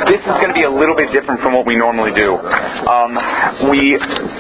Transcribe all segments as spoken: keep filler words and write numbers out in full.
this is going to be a little bit different from what we normally do. Um, we,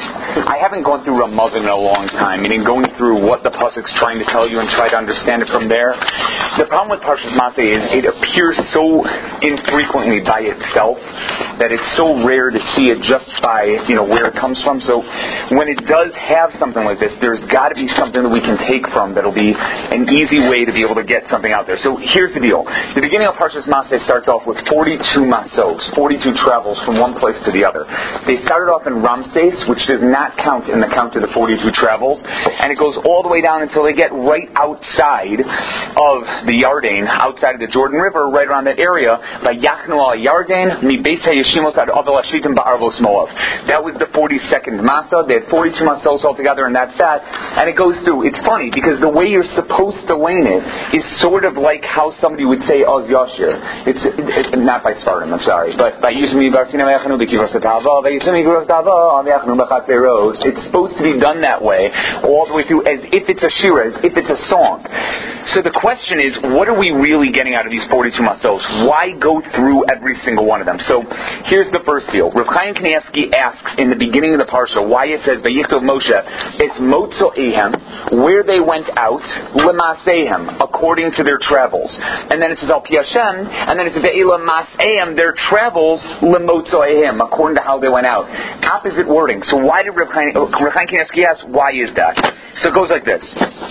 I haven't gone through Ramazan in a long time, meaning going through what the pasuk's trying to tell you and try to understand it from there. The problem with Parshas Masay is it appears so infrequently by itself that it's so rare to see it just by, you know, where it comes from. So when it does have something like this, there's got to be something that we can take from that'll be an easy way to be able to get something out there. So here's the deal. The beginning of Parshas Masay starts off with forty-two masos, forty-two travels from one place to the other. They started off in Ramses, which does not count in the count of the forty-two travels, and it goes all the way down until they get right outside of the Yarden, outside of the Jordan River, right around that area, by Yachnu al Yarden, mi Beis HaYeshimos ad Avel Hashitim ba'Arvos Moav. That was the forty-second Masa. They had forty-two masos altogether, and that's that. And it goes through. It's funny, because the way you're supposed to lane it is sort of like how somebody would say Oz Yashir. It's it, it, not by Spartan, I'm sorry, but by Yishmi Barsina Mechanu B'Kivros Atava, by Yishmi Kivros Atava, Mechanu B'Chatzeros. It's supposed to be done that way, all the way through, as if it's a shira, as if it's a song. So the question is, what are we really getting out of these forty-two masos? Why go through every single one of them? So here's the first deal. Reb Chaim Kanievsky asks in the beginning of the parsha why it says Vayichtov Moshe, it's Motzo Ehem, where they went out, L'Maseihem, according to their travels. And then it says Al Pi Hashem, and then it says Ve'ila Maseihem, their travels, L'Motzo Ehem, according to how they went out. Opposite wording. So why did Reb Chaim Kanievsky ask, why is that? So it goes like this.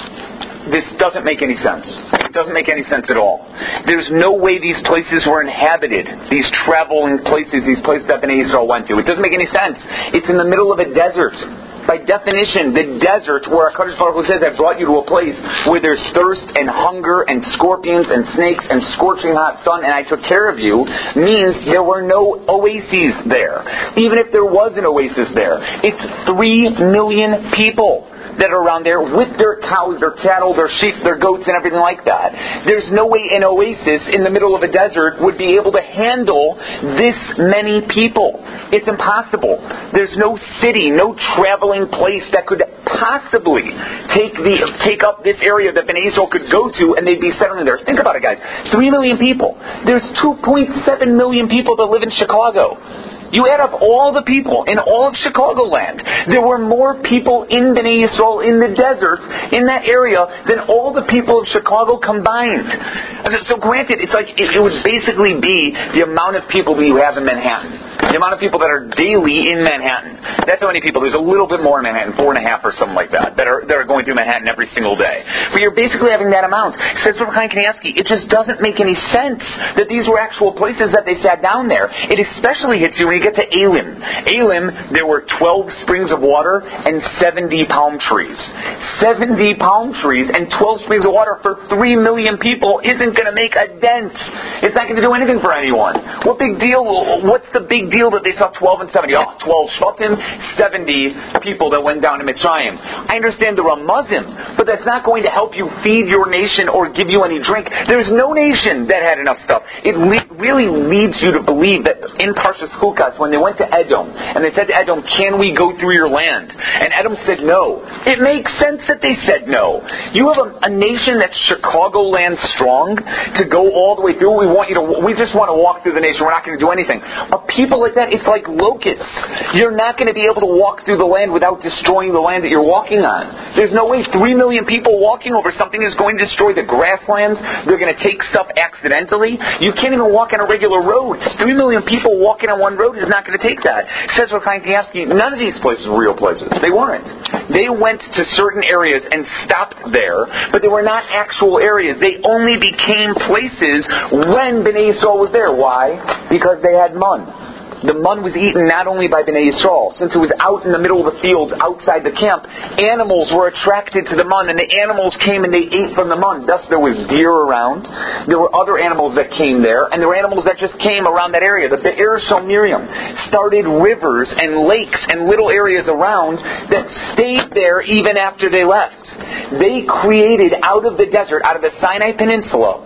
This doesn't make any sense. It doesn't make any sense at all. There's no way these places were inhabited, these traveling places, these places that Bnei Yisrael went to. It doesn't make any sense. It's in the middle of a desert. By definition, the desert, where HaKadosh Baruch Hu says, I brought you to a place where there's thirst and hunger and scorpions and snakes and scorching hot sun, and I took care of you, means there were no oases there. Even if there was an oasis there, it's three million people that are around there with their cows, their cattle, their sheep, their goats, and everything like that. There's no way an oasis in the middle of a desert would be able to handle this many people. It's impossible. There's no city, no traveling place that could possibly take the take up this area that Bnei Yisrael could go to, and they'd be settling there. Think about it, guys. Three million people. There's two point seven million people that live in Chicago. You add up all the people in all of Chicagoland. There were more people in Bnei Yisrael in the desert, in that area, than all the people of Chicago combined. So, so granted, it's like it, it would basically be the amount of people that you have in Manhattan. The amount of people that are daily in Manhattan. That's how many people. There's a little bit more in Manhattan, four and a half or something like that, that are that are going through Manhattan every single day. But you're basically having that amount. Says Reb Chaim Kanievsky, it just doesn't make any sense that these were actual places that they sat down there. It especially hits you when you get to Elim. Elim, there were twelve springs of water and seventy palm trees. seventy palm trees and twelve springs of water for three million people isn't going to make a dent. It's not going to do anything for anyone. What big deal? What's the big deal that they saw twelve and seventy? Oh, twelve Shvatim, seventy people that went down to Mitzrayim. I understand the Ramazim, but that's not going to help you feed your nation or give you any drink. There's no nation that had enough stuff. It le- really leads you to believe that in Parshas Chukas, when they went to Edom, and they said to Edom, can we go through your land? And Edom said no. It makes sense that they said no. You have a, a nation that's Chicagoland strong to go all the way through. We want you to, we just want to walk through the nation. We're not going to do anything. A people like that, it's like locusts. You're not going to be able to walk through the land without destroying the land that you're walking on. There's no way three million people walking over something is going to destroy the grasslands. They're going to take stuff accidentally. You can't even walk on a regular road. Three million people walking on one road is not going to take that. Says Reb Chaim Kanievsky, none of these places were real places. They weren't. They went to certain areas and stopped there, but they were not actual areas. They only became places when Bnei Yisrael was there. Why? Because they had mun. The mun was eaten not only by Bnei Yisrael. Since it was out in the middle of the fields, outside the camp, animals were attracted to the mun, and the animals came and they ate from the mun. Thus there was deer around. There were other animals that came there, and there were animals that just came around that area. The Be'er Shel Miriam started rivers and lakes and little areas around that stayed there even after they left. They created out of the desert, out of the Sinai Peninsula,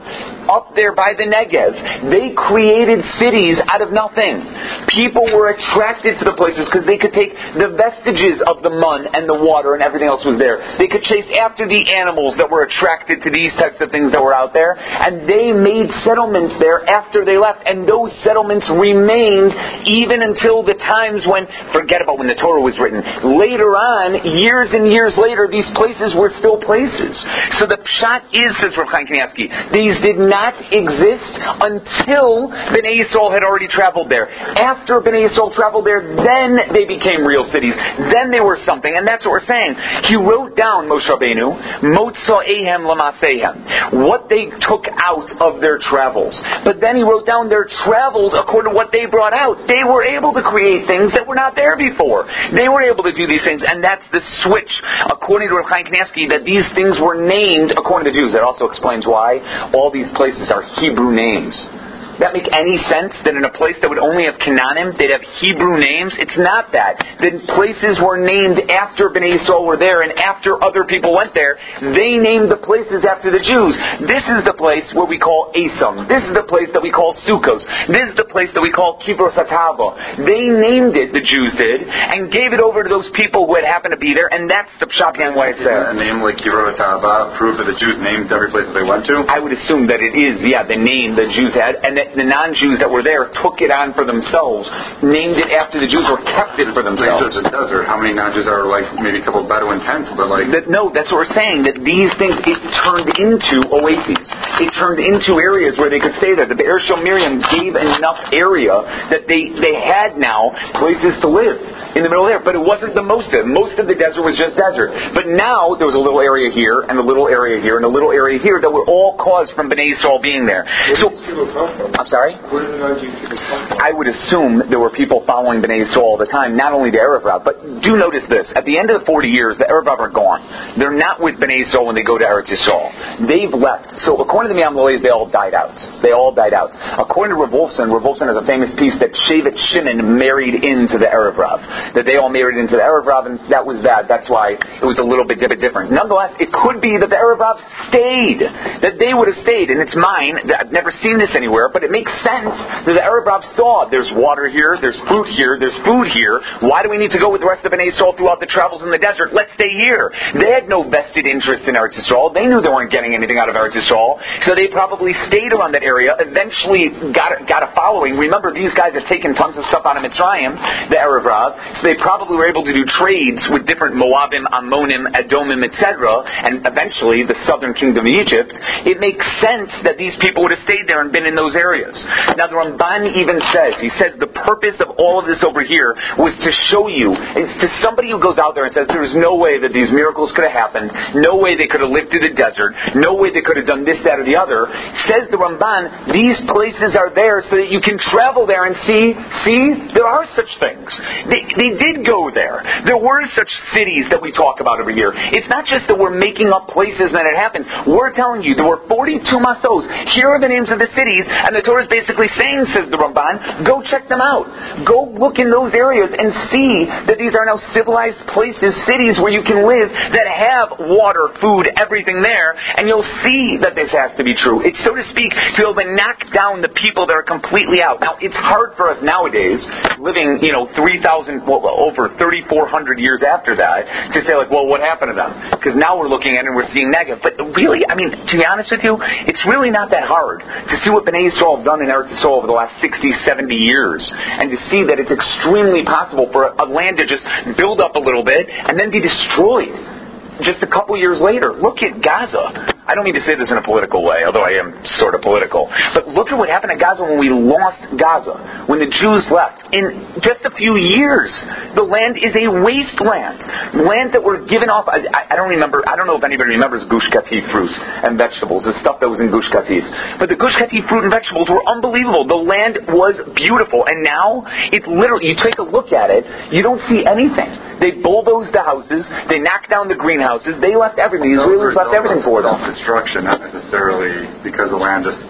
up there by the Negev. They created cities out of nothing. People were attracted to the places because they could take the vestiges of the mun and the water and everything else was there. They could chase after the animals that were attracted to these types of things that were out there, and they made settlements there after they left, and those settlements remained even until the times when, forget about when the Torah was written, later on, years and years later, these places were still places. So the pshat is, says Rav Chaim Kanievsky, these did not exist until Bnei Yisrael had already traveled there. After Bnei Yisrael traveled there, then they became real cities. Then they were something, and that's what we're saying. He wrote down, Moshe Rabbeinu, Motza'ehem Lamasehem, what they took out of their travels. But then he wrote down their travels according to what they brought out. They were able to create things that were not there before. They were able to do these things, and that's the switch, according to Rav Chaim Kanievsky, that these things were named according to Jews. That also explains why all these places are Hebrew names. That make any sense? That in a place that would only have Canaanim, they'd have Hebrew names? It's not that. The places were named after Bnei Yisrael were there and after other people went there. They named the places after the Jews. This is the place where we call Esam. This is the place that we call Sukkos. This is the place that we call Kibros Hatava. They named it, the Jews did, and gave it over to those people who had happened to be there, and that's the pshat behind why it's there. A name like Kibros Hatava prove that the Jews named every place that they went to? I would assume that it is, yeah, the name the Jews had, and that the non-Jews that were there took it on for themselves, named it after the Jews, or kept it for themselves. It's a desert. How many non-Jews are like maybe a couple of Bedouin tents, but like... That, no, that's what we're saying, that these things, it turned into oases. It turned into areas where they could stay there. The Be'er Shel Miriam gave enough area that they, they had now places to live in the middle there, but it wasn't the most of it. Most of the desert was just desert. But now there was a little area here, and a little area here, and a little area here that were all caused from Bnei Yisrael being there. Where so, did people come from? I'm sorry? Where did the non-Jews people come from? I would assume there were people following Bnei Yisrael all the time, not only the Erev Rav, but do notice this. At the end of the forty years, the Erev Rav are gone. They're not with Bnei Yisrael when they go to Eretz Yisrael. They've left. So according to the Me'am they all died out. They all died out. According to Rav Wolfson, Rav Wolfson has a famous piece that Shevet Shimon married into the Erev Rav. That they all married into the Erev Rav, and that was that. That's why it was a little bit different. Nonetheless, it could be that the Erev Rav stayed. That they would have stayed. And it's mine. I've never seen this anywhere, but it makes sense that the Erev Rav saw there's water here, there's fruit here, there's food here. Why do we need to go with the rest of Bnei Yisrael throughout the travels in the desert? Let's stay here. They had no vested interest in Eretz Yisrael. They knew they weren't getting anything out of Eretz Yisrael, so they probably stayed around that area, eventually got, got a following. Remember, these guys had taken tons of stuff out of Mitzrayim, the Erev Rav, so they probably were able to do trades with different Moabim, Ammonim, Edomim, et cetera, and eventually the southern kingdom of Egypt. It makes sense that these people would have stayed there and been in those areas. Now, the Ramban even says, he says the purpose of all of this over here was to show you, to somebody who goes out there and says there's no way that these miracles could have happened, no way they could have lived through the desert, no way they could have done this, that, or the other, says the Ramban, these places are there so that you can travel there and see, see, there are such things. They, they did go there. There were such cities that we talk about over here. It's not just that we're making up places and that it happened. We're telling you, there were forty-two masos. Here are the names of the cities, and the Torah is basically saying, says the Ramban, go check them out. Go look in those areas and see that these are now civilized places, cities where you can live that have water, food, everything there, and you'll see that this has to be true. It's, so to speak, to be able to knock down the people that are completely out. Now, it's hard for us nowadays, living, you know, three thousand, well, over thirty-four hundred years after that, to say, like, well, what happened to them? Because now we're looking at it and we're seeing negative. But really, I mean, to be honest with you, it's really not that hard to see what Bnei Yisrael have done in Eretz Yisrael over the last sixty, seventy years, and to see that it's extremely possible for a land to just build up a little bit and then be destroyed just a couple years later. Look at Gaza. I don't mean to say this in a political way, although I am sort of political. But look at what happened to Gaza when we lost Gaza, when the Jews left. In just a few years, the land is a wasteland. Land that were given off, I, I don't remember, I don't know if anybody remembers Gush Katif fruit and vegetables, the stuff that was in Gush Katif. But the Gush Katif fruit and vegetables were unbelievable. The land was beautiful. And now, it's literally, you take a look at it, you don't see anything. They bulldozed the houses, they knocked down the greenhouses, they left everything. The Israelis left everything for them. Destruction, not necessarily because the land just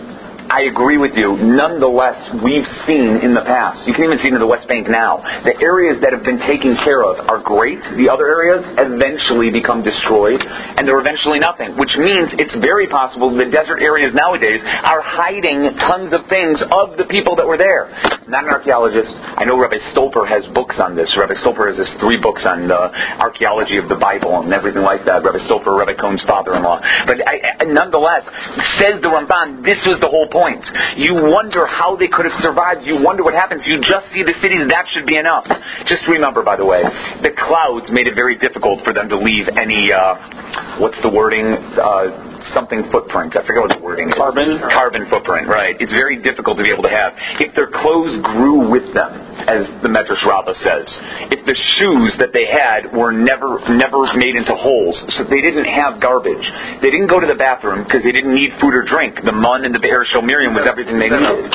I agree with you. Nonetheless, we've seen in the past, you can even see it in the West Bank now, the areas that have been taken care of are great. The other areas eventually become destroyed, and they're eventually nothing, which means it's very possible the desert areas nowadays are hiding tons of things of the people that were there. I'm not an archaeologist. I know Rabbi Stolper has books on this. Rabbi Stolper has his three books on the archaeology of the Bible and everything like that. Rabbi Stolper, Rabbi Cohn's father-in-law. But I, I, nonetheless, says the Ramban, this was the whole point. You wonder how they could have survived. You wonder what happens. You just see the cities. That should be enough. Just remember, by the way, the clouds made it very difficult for them to leave any, uh, what's the wording? Uh, something footprint. I forget what the wording is. Carbon? Carbon footprint, right. It's very difficult to be able to have. If their clothes grew with them, as the Medrash Rabbah says, if the shoes that they had were never never made into holes, so they didn't have garbage. They didn't go to the bathroom because they didn't need food or drink. The mun and the Be'er Shel Miriam was everything they needed.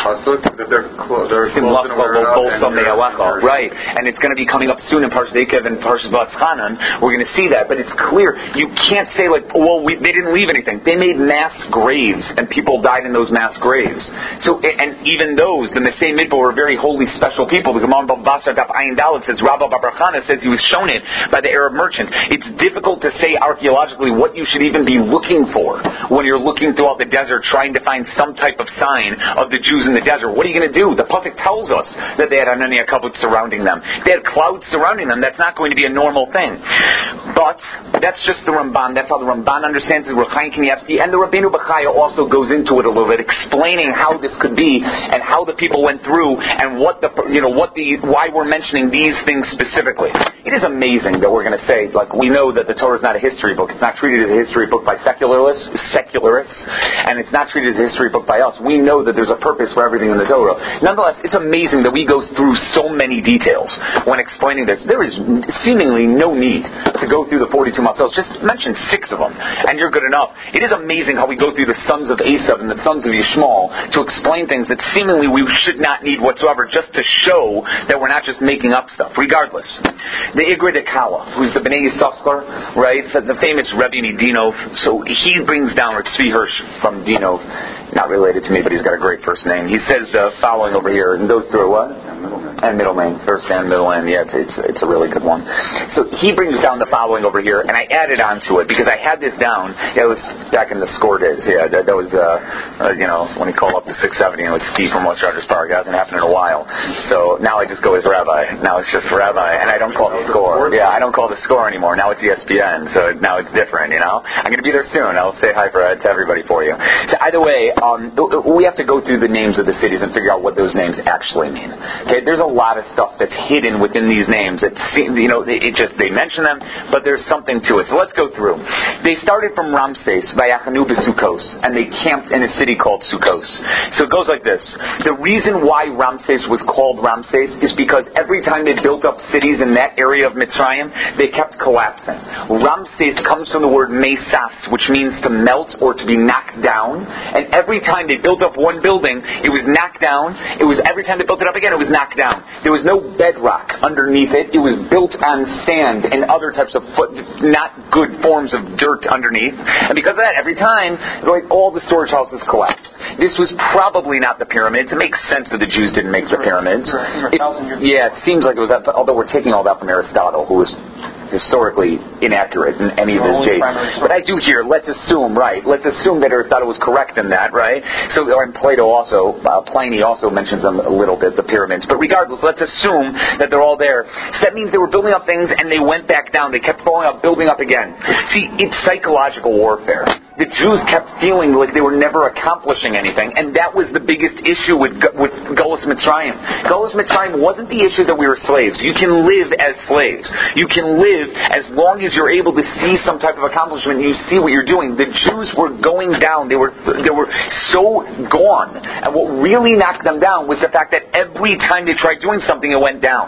Right, and it's going to be coming up soon in Parshas Eikev and Parshas Vatzchanan. We're going to see that, but it's clear. You can't say like, well, we, they didn't leave anything. They made mass graves, and people died in those mass graves. So, and even those, the Mesei Midbar were very holy, special people. The Gemara Bava Basra Daf Ayin Dalet says, Rabba Babrachana says he was shown it by the Arab merchant. It's difficult to say archaeologically what you should even be looking for when you're looking throughout the desert trying to find some type of sign of the Jews in the desert. What are you going to do? The Pasuk tells us that they had Anania Kabut surrounding them. They had clouds surrounding them. That's not going to be a normal thing. But that's just the Ramban. That's how the Ramban understands it. And the Rabbeinu Bechaya also goes into it a little bit, explaining how this could be and how the people went through and what the you know what the why we're mentioning these things specifically. It is amazing that we're going to say, like, we know that the Torah is not a history book. It's not treated as a history book by secularists, secularists, and it's not treated as a history book by us. We know that there's a purpose for everything in the Torah. Nonetheless, it's amazing that we go through so many details when explaining this. There is seemingly no need to go through the forty-two Matzos. Just mention six of them, and you're good enough. It is amazing how we go through the sons of Esav and the sons of Yishmael to explain things that seemingly we should not need whatsoever, just to show that we're not just making up stuff. Regardless, the Igrid Akala, who's the Bnei Yisachar, right, the, the famous Rebbe Dinov, so he brings down Tzvi Hirsch from Dinov, not related to me, but he's got a great first name. He says the following over here, and goes through what? And middle name, first and middle name. Yeah, it's, it's it's a really good one. So he brings down the following over here, and I added on to it because I had this down. It was back in the score days. Yeah, that, that was uh, uh, you know when he called up the six seventy and it was Steve from West Rogers Park. It hasn't happened in a while. So now I just go as Rabbi. Now it's just Rabbi, and I don't call the score. Yeah, I don't call the score anymore. Now it's E S P N, so now it's different. You know, I'm going to be there soon. I'll say hi for, to everybody for you. So either way, um, we have to go through the names of the cities and figure out what those names actually mean. Okay, there's a lot of stuff that's hidden within these names. It, you know, it just they mention them, but there's something to it. So let's go through. They started from Ramses, Vayachanu b'Sukkos, and they camped in a city called Sukkos. So it goes like this. The reason why Ramses was called Ramses is because every time they built up cities in that area of Mitzrayim, they kept collapsing. Ramses comes from the word mesas, which means to melt or to be knocked down. And every time they built up one building, it was knocked down. It was every time they built it up again, it was knocked down. There was no bedrock underneath it. It was built on sand and other types of foot, not good forms of dirt underneath. And because of that, every time, like, all the storage houses collapsed. This was probably not the pyramids. It makes sense that the Jews didn't make the pyramids. It, yeah, it seems like it was that, although we're taking all that from Aristotle, who was historically inaccurate in any of his dates. But I do hear, let's assume, right, let's assume that Aristotle was correct in that, right? So, and Plato also, uh, Pliny also mentions them a little bit, the pyramids. But regardless, let's assume that they're all there. So that means they were building up things and they went back down. They kept falling up, building up again. See, it's psychological warfare. The Jews kept feeling like they were never accomplishing anything, and that was the biggest issue with with Golus Mitzrayim. Golus Mitzrayim wasn't the issue that we were slaves. You can live as slaves. You can live as long as you're able to see some type of accomplishment. You see what you're doing. The Jews were going down. They were they were so gone, and what really knocked them down was the fact that every time they tried doing something, it went down.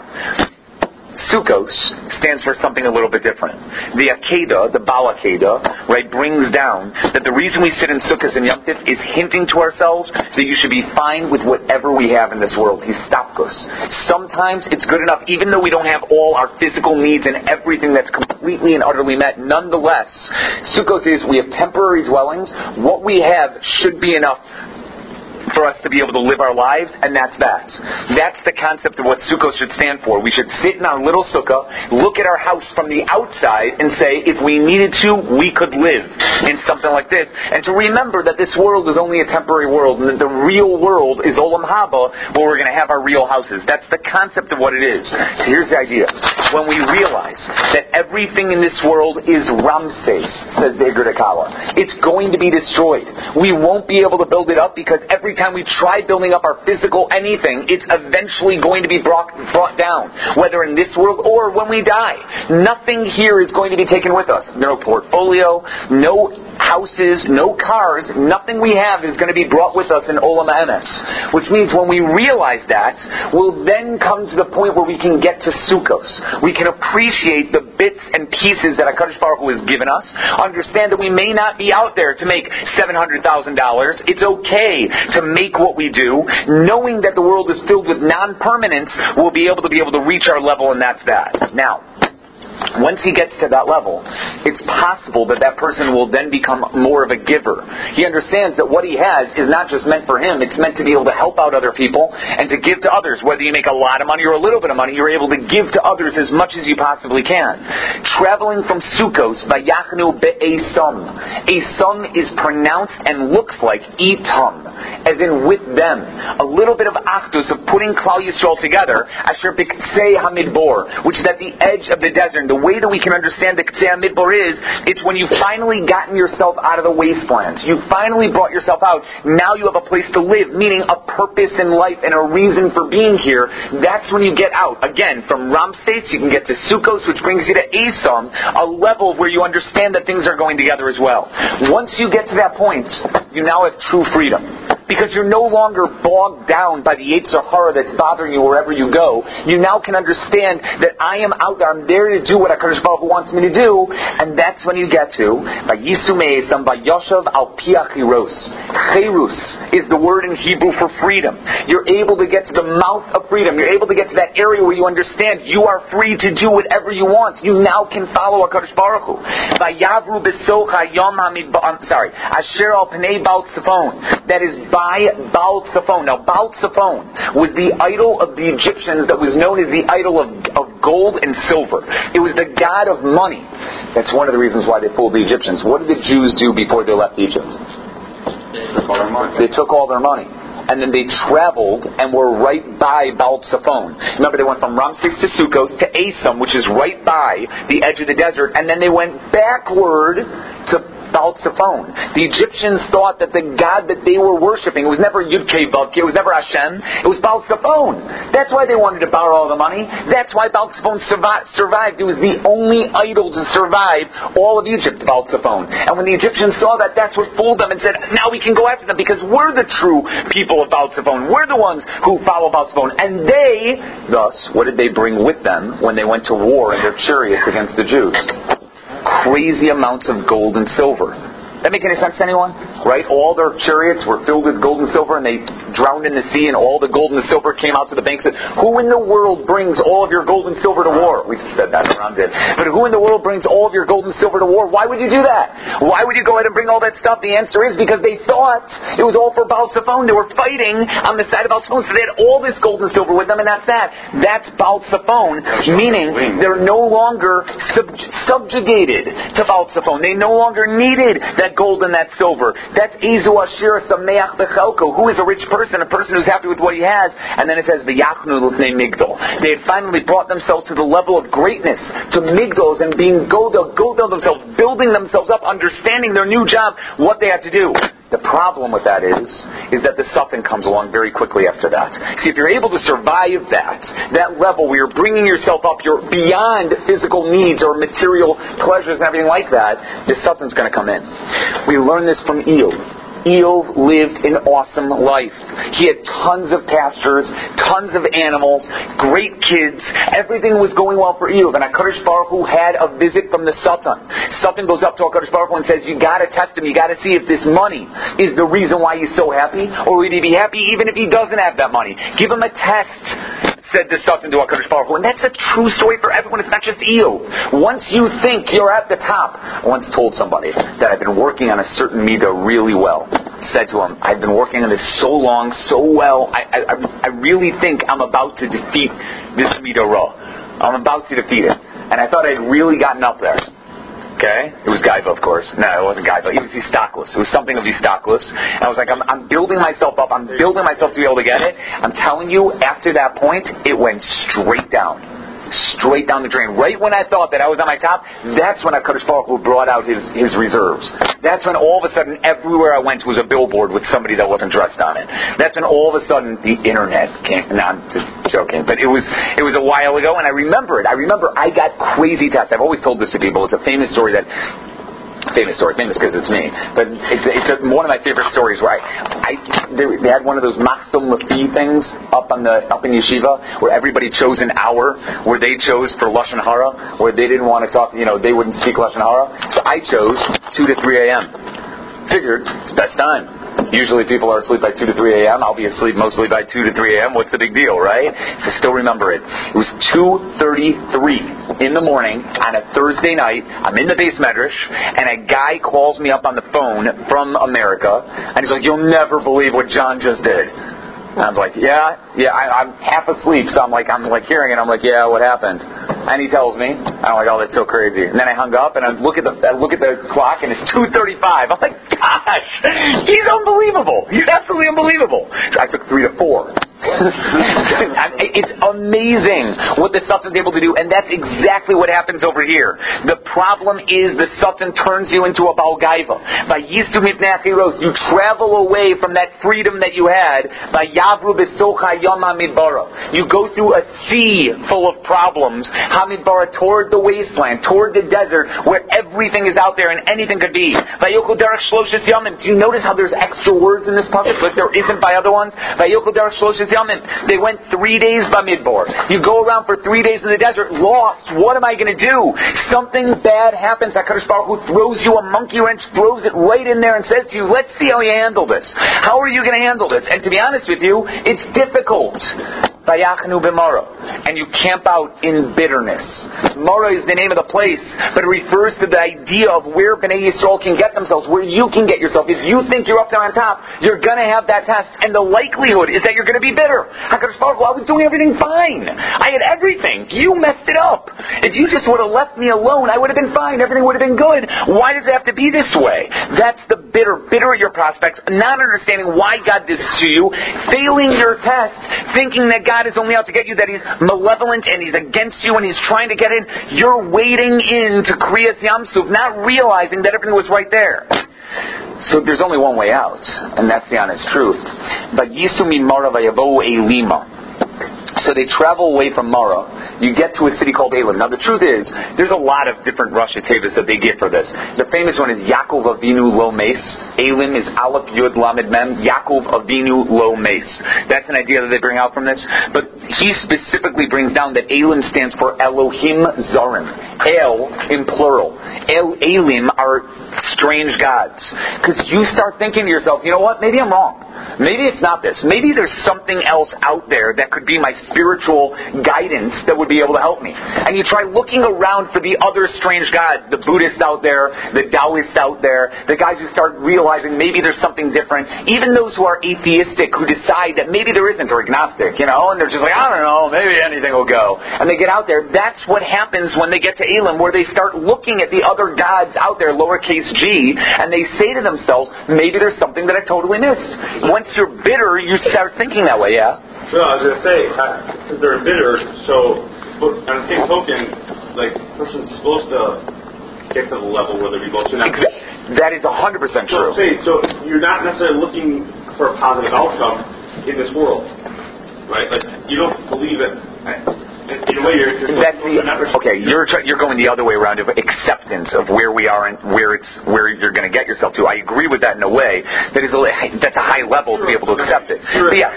Sukkos stands for something a little bit different. The Akedah, the Baal Akedah, right, brings down that the reason we sit in Sukkos and Yom Tif is hinting to ourselves that you should be fine with whatever we have in this world. He's stopkos. Sometimes it's good enough, even though we don't have all our physical needs and everything that's completely and utterly met. Nonetheless, Sukkos is we have temporary dwellings. What we have should be enough for us to be able to live our lives, and that's that. That's the concept of what Sukkot should stand for. We should sit in our little sukkah, look at our house from the outside, and say, if we needed to, we could live in something like this. And to remember that this world is only a temporary world, and that the real world is Olam Haba, where we're going to have our real houses. That's the concept of what it is. So here's the idea. When we realize that everything in this world is Ramses, says the Igrit Akala, it's going to be destroyed. We won't be able to build it up because every time we try building up our physical anything, it's eventually going to be brought, brought down, whether in this world or when we die. Nothing here is going to be taken with us. No portfolio, no houses, no cars, nothing we have is going to be brought with us in Olam Emes. Which means when we realize that, we'll then come to the point where we can get to Sukkos. We can appreciate the bits and pieces that HaKadosh Baruch Hu has given us, understand that we may not be out there to make seven hundred thousand dollars. It's okay to make what we do, knowing that the world is filled with non-permanence, we'll be able to be able to reach our level, and that's that. Now, once he gets to that level, it's possible that that person will then become more of a giver. He understands that what he has is not just meant for him, it's meant to be able to help out other people and to give to others. Whether you make a lot of money or a little bit of money, you're able to give to others as much as you possibly can. Traveling from Sukkos by Yachnu be'esam. Esam is pronounced and looks like itam, as in with them. A little bit of achdus, of putting Klal Yisrael together, asher b'ktsei hamidbor, which is at the edge of the desert. The way that we can understand the Ktsei HaMidbar is, it's when you've finally gotten yourself out of the wasteland. You finally brought yourself out. Now you have a place to live, meaning a purpose in life and a reason for being here. That's when you get out. Again, from Ramses, you can get to Sukkos, which brings you to Esam, a level where you understand that things are going together as well. Once you get to that point, you now have true freedom. Because you're no longer bogged down by the Yetzer Hara that's bothering you wherever you go. You now can understand that I am out there, I'm there to do what HaKadosh Baruch Hu wants me to do, and that's when you get to Vayisu me'esam vayoshav al piach chiros. Chirus is the word in Hebrew for freedom. You're able to get to the mouth of freedom. You're able to get to that area where you understand you are free to do whatever you want. You now can follow HaKadosh Baruch Hu. Vayavru besocha yom hamidbar. I'm sorry. Asher al pnei Baal Tzafon. That is by Baal Tzafon. Now, Baal Tzafon was the idol of the Egyptians that was known as the idol of, of gold and silver. It was the god of money. That's one of the reasons why they fooled the Egyptians. What did the Jews do before they left Egypt? They took all their money. They took all their money. And then they traveled and were right by Baal Tzafon. Remember, they went from Ramses to Sukkos to Esam, which is right by the edge of the desert, and then they went backward to Baal Tzafon. The Egyptians thought that the god that they were worshiping, it was never Yud-Kei Vav-Kei, it was never Hashem, it was Baal Tzafon. That's why they wanted to borrow all the money. That's why Baal Tzafon survived. It was the only idol to survive all of Egypt, Baal Tzafon. And when the Egyptians saw that, that's what fooled them and said, now we can go after them because we're the true people of Baal Tzafon. We're the ones who follow Baal Tzafon. And they, thus, what did they bring with them when they went to war in their chariots against the Jews? Crazy amounts of gold and silver. That make any sense to anyone? Right? All their chariots were filled with gold and silver, and they drowned in the sea, and all the gold and the silver came out to the banks. Who in the world brings all of your gold and silver to war? We just said that around it. But who in the world brings all of your gold and silver to war? Why would you do that? Why would you go ahead and bring all that stuff? The answer is because they thought it was all for Baal Tzafon. They were fighting on the side of Baal Tzafon, so they had all this gold and silver with them, and that's that. That's Baal Tzafon, meaning they're no longer sub- subjugated to Baal Tzafon. They no longer needed that gold and that silver. That's Ezu Asher Sameach Bechelko. Who is a rich person? A person who's happy with what he has. And then it says V'yachnu l'fnei Migdol. They had finally brought themselves to the level of greatness, to Migdols, and being go go build themselves, building themselves up, understanding their new job, what they had to do. The problem with that is, is that the suffering comes along very quickly after that. See, if you're able to survive that, that level where you're bringing yourself up, you're beyond physical needs or material pleasures and everything like that, the suffering's going to come in. We learn this from Eov. Eov lived an awesome life. He had tons of pastures, tons of animals, great kids. Everything was going well for Eov. And HaKadosh Baruch Hu had a visit from the Satan. Satan goes up to HaKadosh Baruch Hu and says, you got to test him. You got to see if this money is the reason why he's so happy, or would he be happy even if he doesn't have that money? Give him a test, said the Satan to HaKadosh Baruch Hu. And that's a true story for everyone. It's not just Eov. Once you think you're at the top, I once told somebody that I've been working on a certain midah really well. said to him, I've been working on this so long, so well, I, I, I really think I'm about to defeat this Midah Ra. I'm about to defeat it. And I thought I'd really gotten up there. Okay? It was Gaiva, of course. No, it wasn't Gaiva. It was Istoklos. It was something of Istoklos. And I was like, I'm, I'm building myself up. I'm building myself to be able to get it. I'm telling you, after that point, it went straight down. Straight down the drain. Right when I thought that I was on my top, that's when HaKadosh Baruch Hu brought out his, his reserves. That's when all of a sudden everywhere I went was a billboard with somebody that wasn't dressed on it. That's when all of a sudden the internet came. No, I'm just joking, but it was it was a while ago, and I remember it. I remember I got crazy tests. I've always told this to people. It's a famous story that. Famous story, famous because it's me. But it's, it's a, one of my favorite stories where I, I they, they had one of those Machzom Lafi things up on the up in yeshiva where everybody chose an hour where they chose for Lashon Hara, where they didn't want to talk, you know, they wouldn't speak Lashon Hara. So I chose two to three a.m. Figured it's the best time. Usually people are asleep by two to three a.m. I'll be asleep mostly by two to three a.m. What's the big deal, right? So still remember it. It was two thirty-three in the morning on a Thursday night. I'm in the base medrash, and a guy calls me up on the phone from America, and he's like, you'll never believe what John just did. And I'm like, yeah, yeah, I, I'm half asleep, so I'm like, I'm like hearing it, I'm like, yeah, what happened? And he tells me, I'm like, oh, that's so crazy. And then I hung up, and I look at the I look at the clock, and it's two thirty-five. I'm like, gosh, he's unbelievable. He's absolutely unbelievable. So I took three to four. It's amazing what the Satan is able to do, and that's exactly what happens over here. The problem is the Satan turns you into a Baal Gaiva. By Yisu Mipnei Achiros, you travel away from that freedom that you had. By Yavru Besocha Yom HaMidbara, you go through a sea full of problems. Hamidbara, toward the wasteland, toward the desert, where everything is out there and anything could be. Vayokol Derech Shloshes Yamim. Do you notice how there's extra words in this pasuk, like there isn't by other ones? Vayokol Derech Shloshes Yamim. They went three days by Midbar. You go around for three days in the desert, lost. What am I going to do? Something bad happens. HaKadosh Baruch Hu throws you a monkey wrench, throws it right in there and says to you, let's see how you handle this. How are you going to handle this? And to be honest with you, it's difficult. Vayachnu b'Mara. And you camp out in bitterness. Mara is the name of the place, but it refers to the idea of where Bnei Yisrael can get themselves, where you can get yourself. If you think you're up there on top, you're going to have that test, and the likelihood is that you're going to be bitter. HaKadosh Baruch Hu, I was doing everything fine. I had everything. You messed it up. If you just would have left me alone, I would have been fine. Everything would have been good. Why does it have to be this way? That's the bitter, bitter at your prospects, not understanding why God did this to you, failing your test, thinking that God is only out to get you, that He's malevolent and He's against you and He's trying to get in. You're wading into Kriyas Yamsuf, not realizing that everything was right there. So there's only one way out, and that's the honest truth. But Yisu Mimara Vayavohu Elima. So they travel away from Mara. You get to a city called Elim. Now the truth is, there's a lot of different Rosh Tevas that they give for this. The famous one is Yaakov Avinu Lo Meis. Elim is Aleph Yud Lamed Mem. Yaakov Avinu Lo Meis. That's an idea that they bring out from this. But he specifically brings down that Elim stands for Elohim Zarim. El in plural. El Elim are strange gods. Because you start thinking to yourself, you know what, maybe I'm wrong. Maybe it's not this. Maybe there's something else out there that could be my spiritual guidance that would be able to help me. And you try looking around for the other strange gods, the Buddhists out there, the Taoists out there, the guys who start realizing maybe there's something different. Even those who are atheistic, who decide that maybe there isn't, or agnostic, you know, and they're just like, I don't know, maybe anything will go. And they get out there. That's what happens when they get to Elim, where they start looking at the other gods out there, lowercase g, and they say to themselves, maybe there's something that I totally missed. Once you're bitter, you start thinking that way, yeah? No, I was going to say, because they're bitter, so on the same token, like, a person's supposed to get to the level where they're both. Exactly. That is one hundred percent true. So, say, so you're not necessarily looking for a positive outcome in this world, right? Like, you don't believe it. In a way, you're, you're That's the, okay. You're you're going the other way around of acceptance of where we are and where it's where you're going to get yourself to. I agree with that in a way. That is a, that's a high level to be able to accept it. But yes,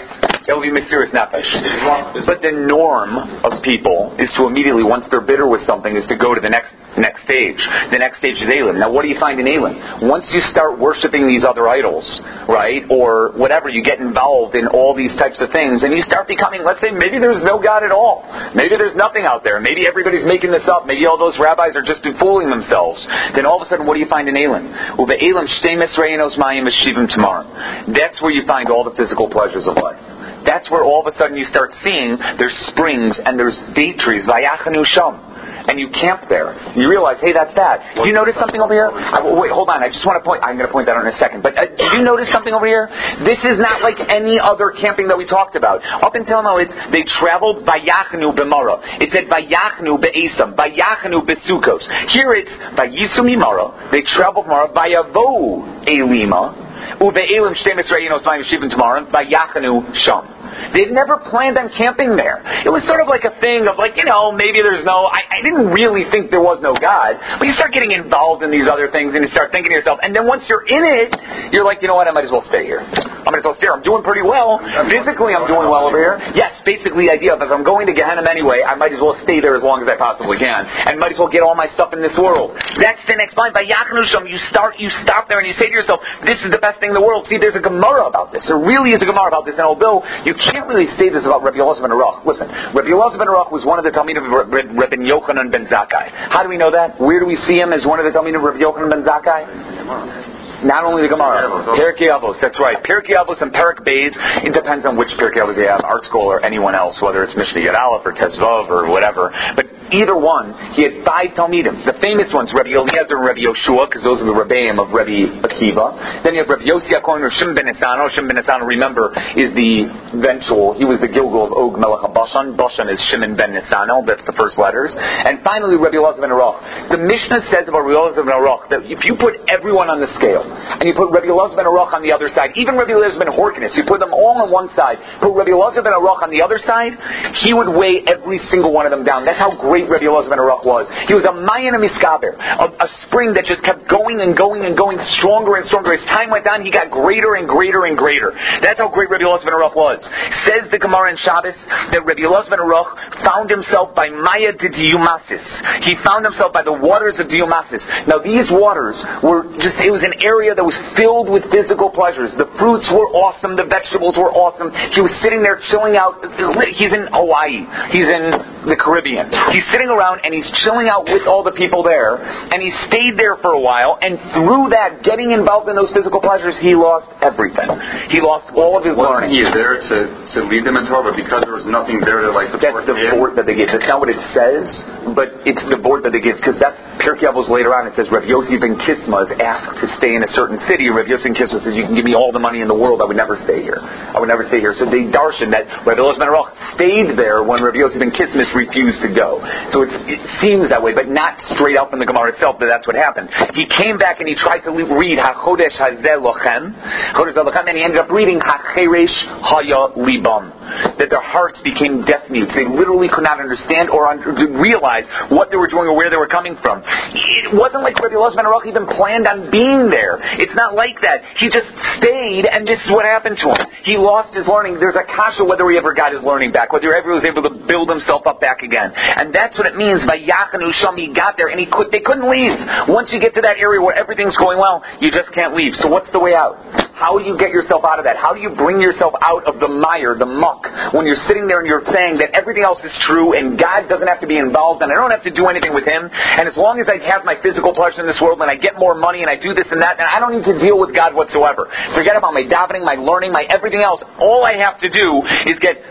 It'll be mysterious nefesh. But the norm of people is to immediately, once they're bitter with something, is to go to the next next stage. The next stage is Elim. Now, what do you find in Elim? Once you start worshiping these other idols, right, or whatever, you get involved in all these types of things, and you start becoming, let's say, maybe there's no God at all. Maybe there's nothing out there. Maybe everybody's making this up. Maybe all those rabbis are just fooling themselves. Then all of a sudden, what do you find in Elim? Uve'elim shtei mesreinos mayim v'shivim tomorrow. That's where you find all the physical pleasures of life. That's where all of a sudden you start seeing there's springs and there's date trees, vayachanu sham. And you camp there. You realize, hey, that's that. Do you notice something over here? I, wait, hold on. I just want to point. I'm going to point that out in a second. But uh, did you notice something over here? This is not like any other camping that we talked about. Up until now, it's they traveled vayachnu b'mara. It said vayachnu be'esam, vayachnu be'sukos. Here it's vayisu mimara. They traveled mara vayavo elima uve'elim shtei mesreinos mayim v'shivim tomorrow vayachnu sham. They'd never planned on camping there. It was sort of like a thing of like, you know, maybe there's no, I, I didn't really think there was no God. But you start getting involved in these other things and you start thinking to yourself, and then once you're in it, you're like, you know what, I might as well stay here. I might as well stay here. I'm doing pretty well. Physically, I'm doing well over here. Yes, basically the idea of if I'm going to Gehenna anyway, I might as well stay there as long as I possibly can. And might as well get all my stuff in this world. That's the next line. By Yachnu Sham, you start, you stop there and you say to yourself, this is the best thing in the world. See, there's a Gemara about this. There really is a Gemara about this. And although you can't really say this about Rabbi Elazar ben Aruch. Listen, Rabbi Elazar ben Aruch was one of the Talmidim of Rabbi Yochanan ben Zakkai. How do we know that? Where do we see him as one of the Talmidim of Rabbi Yochanan ben Zakkai? Not only the Gemara, Pirkei Avos, that's right. Pirkei Avos and Perek Beis, it depends on which Pirkei Avos you have, Art School or anyone else, whether it's Mishnah Yud Aleph or Tezvav or whatever. But either one, he had five Talmidim. The famous ones, Rabbi Eliezer and Rabbi Yoshua, because those are the Rebbeim of Rabbi Akiva. Then you have Rabbi Yossi HaKohen or Shimon ben Nisano. Shimon ben Nisano, remember, is the eventual, he was the Gilgal of Og Melech HaBashan. Bashan is Shimon ben Nisano, that's the first letters. And finally, Rabbi Elazar ben Aruch. The Mishnah says about Rabbi Elazar ben Aruch that if you put everyone on the scale, and you put Rabbi Elazar ben Aruch on the other side, even Rabbi Elazar ben Horkinus, you put them all on one side, put Rabbi Elazar ben Aruch on the other side, he would weigh every single one of them down. That's how great Rabbi Elazar ben Aruch was. He was a Mayan Miskaber, a, a spring that just kept going and going and going stronger and stronger. As time went on, he got greater and greater and greater. That's how great Rabbi Elazar ben Aruch was. Says the Gemara in Shabbos that Rabbi Elazar ben Aruch found himself by Maya de Diumasis. He found himself by the waters of Diumasis. Now these waters were just, it was an area that was filled with physical pleasures. The fruits were awesome. The vegetables were awesome. He was sitting there chilling out. He's in Hawaii. He's in the Caribbean. He's sitting around and he's chilling out with all the people there. And he stayed there for a while. And through that, getting involved in those physical pleasures, he lost everything. He lost all of his learning. He is there to, to lead them in Torah, but because there was nothing there to like support. That's the vort that they give. That's not what it says, but it's the vort that they give. Because that's Pirkei Avos later on. It says Rav Yossi ben Kisma is asked to stay in a certain city. Rav Yossi ben Kisma says, you can give me all the money in the world, I would never stay here. I would never stay here. So they darshan that Rav Elazar ben Aruch stayed there when Rav Yossi ben Kisma refused to go. So it's, it seems that way, but not straight up in the Gemara itself that that's what happened. He came back and he tried to read HaChodesh Hazeh Lochem, Chodesh Lochem, and he ended up reading HaCheresh Haya Libam, that their hearts became deaf mutes. They literally could not understand or under, realize what they were doing or where they were coming from. It wasn't like Rabbi Elazar ben Aruch even planned on being there. It's not like that. He just stayed, and this is what happened to him. He lost his learning. There's a kasha whether he ever got his learning back, whether he ever was able to build himself up back again. And that's what it means. Vayachanu Sham, he got there, and he could. They couldn't leave. Once you get to that area where everything's going well, you just can't leave. So what's the way out? How do you get yourself out of that? How do you bring yourself out of the mire, the muck, when you're sitting there and you're saying that everything else is true and God doesn't have to be involved and I don't have to do anything with Him, and as long as I have my physical pleasure in this world and I get more money and I do this and that, and I don't need to deal with God whatsoever. Forget about my davening, my learning, my everything else. All I have to do is get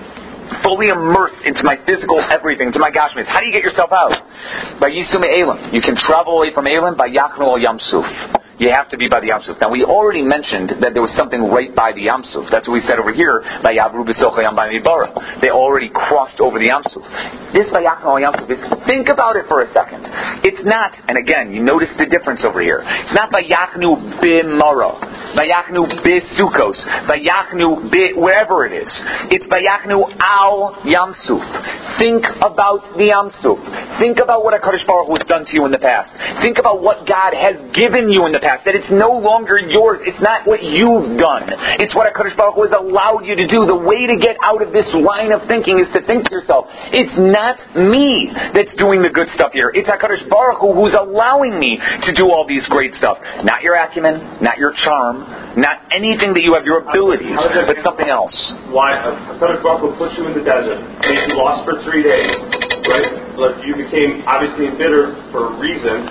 fully immersed into my physical everything, to my gashmis. How do you get yourself out? By Yisum Elam. You can travel away from Elam by Yachnu al Yam Suf. You have to be by the Yam Suf. Now we already mentioned that there was something right by the Yam Suf. That's what we said over here. By Yavru B'Socha Yam by Midbara. They already crossed over the Yam Suf. This by Yachnu al Yam Suf is, think about it for a second. It's not, and again, you notice the difference over here. It's not by Yachnu B'Mara, by Yachnu B'Sukos, by Yachnu Bʼ, wherever it is. It's by Yachnu al Yam Suf. Think about the Yam Suf. Think about what HaKadosh Baruch Hu has done to you in the past. Think about what God has given you in the past. That it's no longer yours. It's not what you've done. It's what HaKadosh Baruch Hu has allowed you to do. The way to get out of this line of thinking is to think to yourself, it's not me that's doing the good stuff here. It's HaKadosh Baruch Hu who's allowing me to do all these great stuff. Not your acumen, not your charm, not anything that you have, your abilities, but something else. Why HaKadosh Baruch Hu put you in the desert, and you lost for three days, right? But you became obviously bitter for a reason.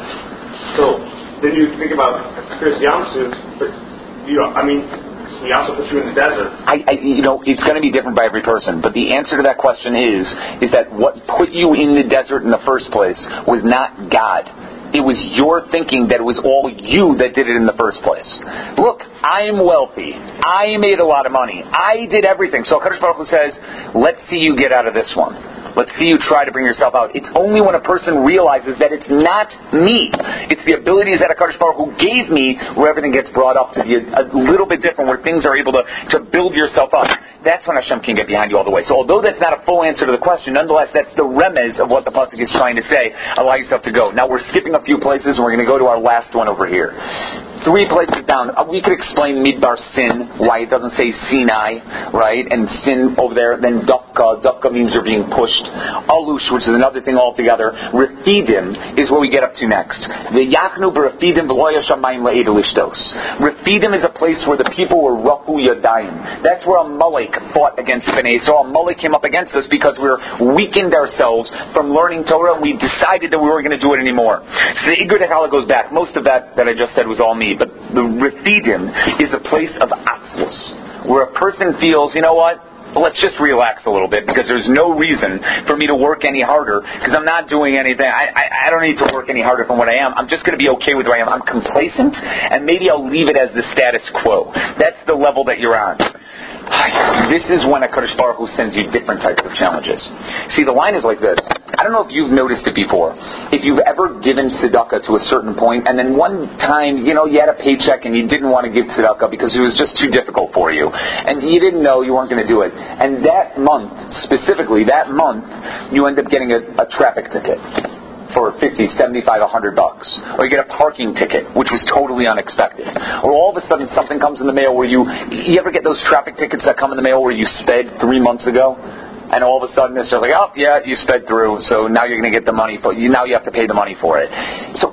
So then you think about Chris Yamsuf, but you know, I mean, he also put you in the desert. I, I, you know, it's going to be different by every person. But the answer to that question is, is that what put you in the desert in the first place was not God. It was your thinking that it was all you that did it in the first place. Look, I'm wealthy. I made a lot of money. I did everything. So HaKadosh Baruch Hu says, let's see you get out of this one. Let's see you try to bring yourself out. It's only when a person realizes that it's not me. It's the abilities that HaKadosh Baruch Hu gave me where everything gets brought up to be a, a little bit different, where things are able to, to build yourself up. That's when Hashem can get behind you all the way. So although that's not a full answer to the question, nonetheless, that's the remez of what the pasuk is trying to say. Allow yourself to go. Now we're skipping a few places, and we're going to go to our last one over here. Three places down. We could explain Midbar Sin, why it doesn't say Sinai, right? And Sin over there. Then Dafka. Dafka means you're being pushed. Alush, which is another thing altogether. Refidim is where we get up to next. The Yachnu b'Refidim v'lo yashamayim la'edelishtos. Refidim is a place where the people were Rahu Yadayim. That's where Amalek fought against Bnei. So Amalek came up against us because we were weakened ourselves from learning Torah, and we decided that we weren't going to do it anymore. So the Igur Dechala goes back. Most of that that I just said was all me. But the Refidim is a place of Atzlus, where a person feels, you know what? Let's just relax a little bit, because there's no reason for me to work any harder, because I'm not doing anything. I, I, I don't need to work any harder from what I am. I'm just going to be okay with where I am. I'm complacent, and maybe I'll leave it as the status quo. That's the level that you're on. This is when HaKadosh Baruch Hu sends you different types of challenges. See, the line is like this. I don't know if you've noticed it before. If you've ever given tzedakah to a certain point, and then one time, you know, you had a paycheck and you didn't want to give tzedakah because it was just too difficult for you, and you didn't know, you weren't going to do it. And that month, specifically that month, you end up getting a, a traffic ticket for fifty, seventy-five, a hundred bucks. Or you get a parking ticket, which was totally unexpected. Or all of a sudden something comes in the mail where you, you ever get those traffic tickets that come in the mail where you sped three months ago? And all of a sudden it's just like, oh, yeah, you sped through, so now you're going to get the money for you. Now you have to pay the money for it. So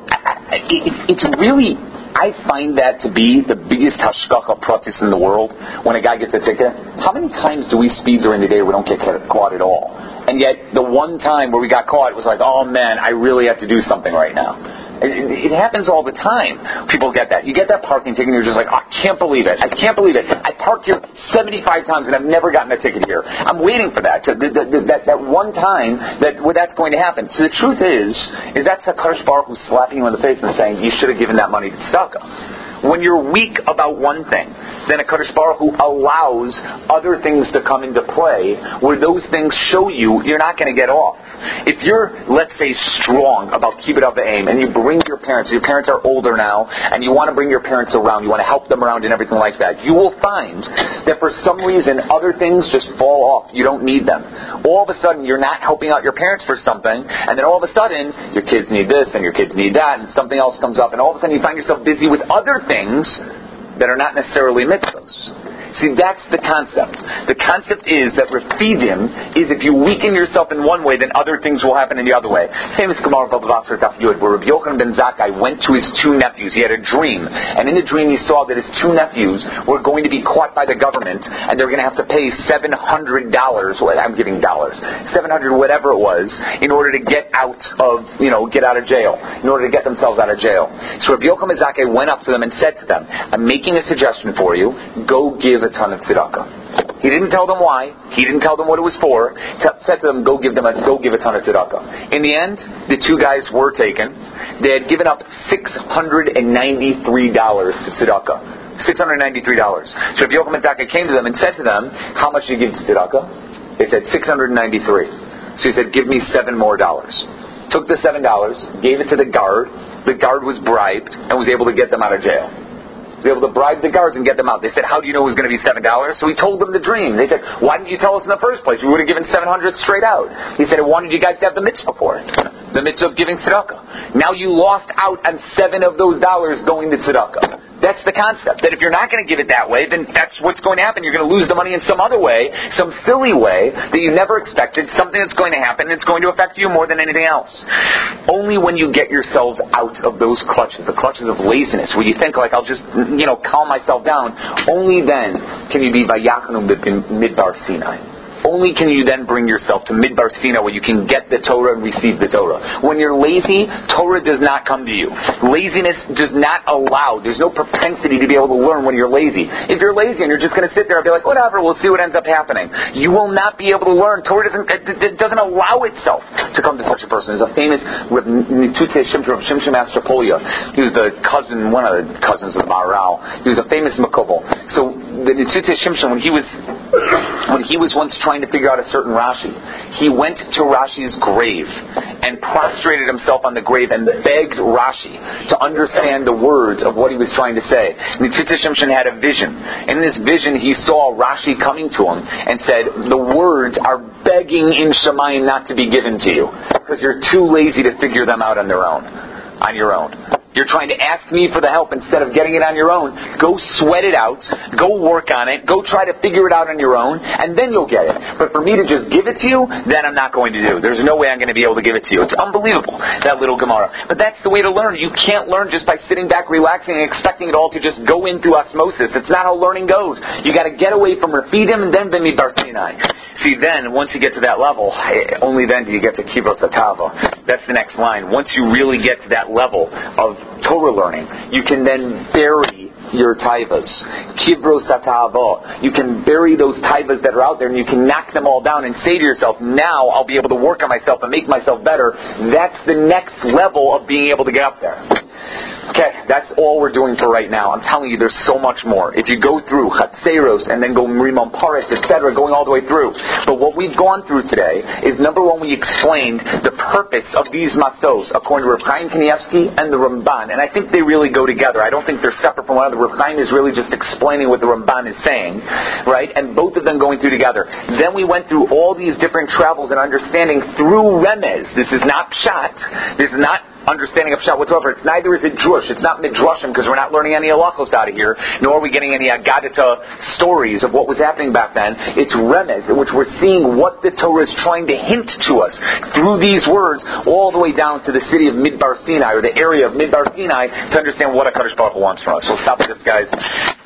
it, it's really, I find that to be the biggest hashgacha pratis in the world when a guy gets a ticket. How many times do we speed during the day we don't get caught at all? And yet, the one time where we got caught, it was like, oh man, I really have to do something right now. It, it happens all the time. People get that. You get that parking ticket and you're just like, oh, I can't believe it. I can't believe it. I parked here seventy-five times and I've never gotten a ticket here. I'm waiting for that. So the, the, the, that, that one time that where that's going to happen. So the truth is, is that's HaKadosh Baruch Hu slapping you in the face and saying, you should have given that money to tzedakah. When you're weak about one thing, then HaKadosh Baruch Hu allows other things to come into play where those things show you you're not going to get off. If you're, let's say, strong about Kibbud Av V'Em, and you bring your parents, your parents are older now, and you want to bring your parents around, you want to help them around and everything like that, you will find that for some reason other things just fall off. You don't need them. All of a sudden you're not helping out your parents for something, and then all of a sudden your kids need this and your kids need that, and something else comes up, and all of a sudden you find yourself busy with other things things that are not necessarily mitzvahs. See, that's the concept. The concept is that refidim is if you weaken yourself in one way, then other things will happen in the other way. Famous Gemara of Basar Daf Yud, where Rabbi Yochanan ben Zakkai went to his two nephews. He had a dream, and in the dream he saw that his two nephews were going to be caught by the government, and they were going to have to pay seven hundred dollars. Well, I'm giving dollars, seven hundred whatever it was, in order to get out of, you know, get out of jail, in order to get themselves out of jail. So Rabbi Yochanan ben Zakkai went up to them and said to them, "I'm making a suggestion for you. Go give a ton of tzedakah." He didn't tell them why. He didn't tell them what it was for. He said to them, "Go give them a go give a ton of tzedakah." In the end, the two guys were taken. They had given up six hundred and ninety-three dollars to tzedakah. Six hundred ninety-three dollars. So Rabbi Yochanan ben Zakkai came to them and said to them, "How much do you give to tzedakah?" They said six hundred ninety-three. So he said, "Give me seven more dollars." Took the seven dollars, gave it to the guard. The guard was bribed and was able to get them out of jail. Was able to bribe the guards and get them out. They said, "How do you know it was going to be seven dollars?" So he told them the dream. They said, "Why didn't you tell us in the first place? We would have given seven hundred straight out." He said, "I wanted you guys to have the mitzvah for it." The mitzvah of giving tzedakah. Now you lost out on seven of those dollars going to tzedakah. That's the concept. That if you're not going to give it that way, then that's what's going to happen. You're going to lose the money in some other way, some silly way that you never expected, something that's going to happen, and it's going to affect you more than anything else. Only when you get yourselves out of those clutches, the clutches of laziness, where you think, like, I'll just, you know, calm myself down, only then can you be vayachnu midbar Sinai. Only can you then bring yourself to Midbar Sinai where you can get the Torah and receive the Torah. When you're lazy, Torah does not come to you. Laziness does not allow. There's no propensity to be able to learn when you're lazy. If you're lazy and you're just going to sit there and be like, whatever, we'll see what ends up happening, you will not be able to learn. Torah doesn't, it doesn't allow itself to come to such a person. There's a famous Nitute Shimshon, Shimshon Astropolia. He was the cousin, one of the cousins of Maharal. He was a famous Makobel. So the Nitute Shimshon, when he was when he was once trying to figure out a certain Rashi, he went to Rashi's grave and prostrated himself on the grave and begged Rashi to understand the words of what he was trying to say. Nitute Shimshon had a vision. In this vision, he saw Rashi coming to him and said, the words are begging in Shemayim not to be given to you because you're too lazy to figure them out on their own, on your own. You're trying to ask me for the help instead of getting it on your own. Go sweat it out. Go work on it. Go try to figure it out on your own, and then you'll get it. But for me to just give it to you, that I'm not going to do. There's no way I'm going to be able to give it to you. It's unbelievable, that little Gemara. But that's the way to learn. You can't learn just by sitting back, relaxing, and expecting it all to just go in through osmosis. It's not how learning goes. You got to get away from Refidim and then B'midbar Sinai. See, then, once you get to that level, only then do you get to Kivros Atava. That's the next line. Once you really get to that level of Torah learning, you can then bury your taivas. Kivros atava. You can bury those taivas that are out there and you can knock them all down and say to yourself, now I'll be able to work on myself and make myself better. That's the next level of being able to get up there. Okay, that's all we're doing for right now. I'm telling you, there's so much more. If you go through Chatzeros and then go Rimon Paret, et cetera, going all the way through. But what we've gone through today is, number one, we explained the purpose of these masos according to Reb Chaim Kanievsky and the Ramban. And I think they really go together. I don't think they're separate from one another. Reb Chaim is really just explaining what the Ramban is saying, right? And both of them going through together. Then we went through all these different travels and understanding through Remez. This is not Pshat. This is not understanding of Pshat whatsoever. It's neither is it Drush. It's not Midrashim because we're not learning any halachos out of here, nor are we getting any Agadata stories of what was happening back then. It's Remez, in which we're seeing what the Torah is trying to hint to us through these words, all the way down to the city of Midbar Sinai, or the area of Midbar Sinai, to understand what HaKadosh Baruch Hu wants from us. So we'll stop with this, guys.